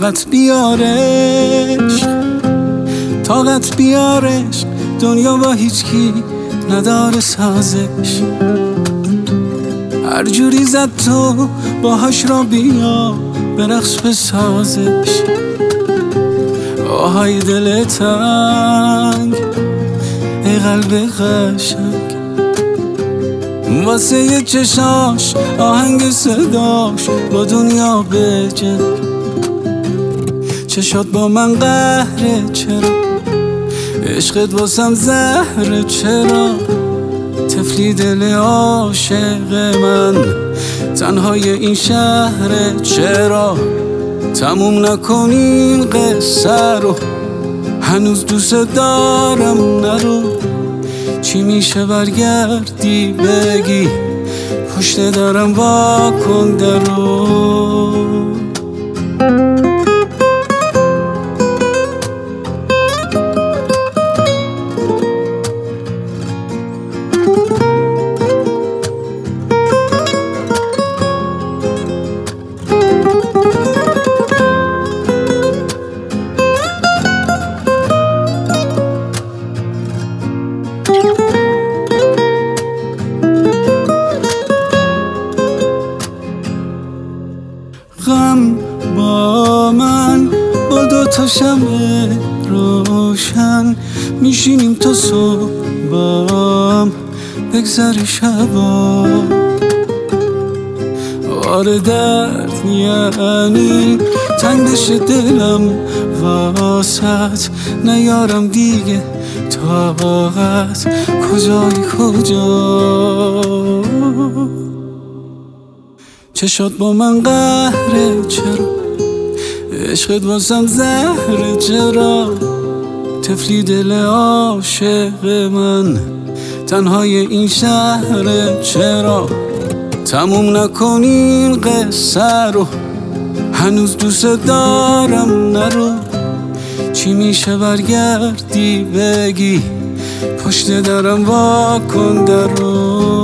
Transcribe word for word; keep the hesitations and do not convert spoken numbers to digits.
طاقت بیارش، طاقت بیارش، دنیا با هیچ کی نداره سازش. هر جوری زد تو باهاش را بیا برقص بسازش. آهای دل تنگ ای قلب قشنگ، واسه یه چشاش آهنگ صداش با دنیا بجنگ. چشات با من قهره چرا، عشقت واسم زهره چرا، طفلی دل عاشق من تنهای این شهره چرا. تموم نکنین قصه رو، هنوز دوست دارم نرو. چی میشه برگردی بگی پشت درم واکن درو. غم با من با دوتا شمع روشن، میشینیم تا صبح بام بگذر شبا. آره درد یعنی تنگ بشه دلم واسط، نیارم دیگه طاقت. کجایی کجا، چشات با من قهره چرا، عشقت واسم زهره چرا، طفلی دل عاشق من تنهای این شهره چرا. تموم نکنین قصه رو، هنوز دوست دارم نرو. چی میشه برگردی بگی پشت درم واکن درو.